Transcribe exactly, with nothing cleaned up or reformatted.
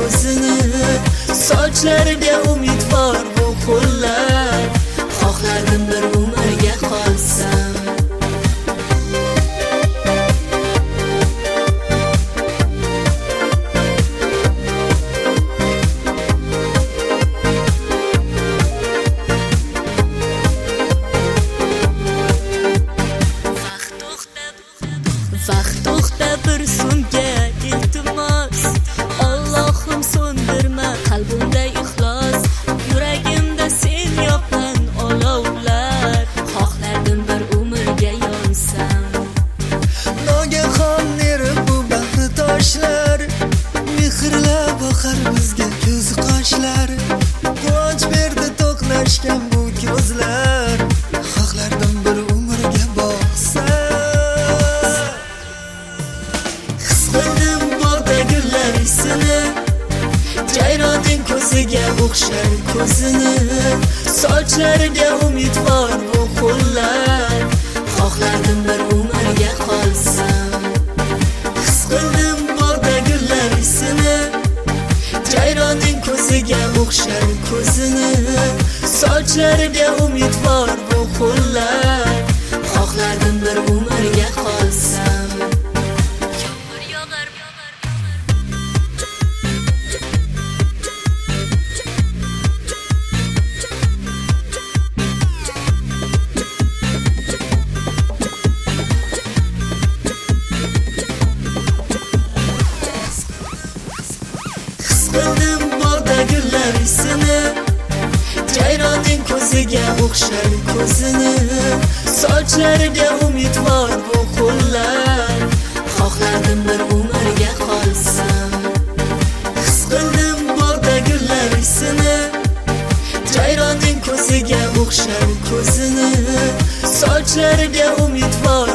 ko'zini, sochlariga umidvor bu qo'llar. Xohlardim bir umrga qolsam. Vaqt to'xta bir so'ngga iltimos, Allohim so'ndirma qalbimda ixlos, yuragimda sen yoqqan olovlar, xohlardim bir umrga yonsam. Nogahon erib bu bahri toshlar, mehrlab boqar bizga ko'z qoshlar, quvonch berdi to'qnashgan bu ko'zlar, xohlardim bir umrga boqsam. Jayrodin ko'ziga o'xshar ko'zini, sochlariga umidvor bu qo'llar. Xohlardim bir umrga qolsam. His qildim bog'da gullar isini, Jayrodin ko'ziga o'xshar ko'zini, sochlariga umidvor bu qo'llar. Xohlardim bir umrga qolsam. Qildim bog'da gullar isini, Jayrodin ko'ziga o'xshar ko'zini, sochlariga umidvor bu qo'llar. Xohlardim bir umrga qolsam. His qildim bog'da gullar isini, Jayrodin ko'ziga o'xshar ko'zini, sochlariga umidvor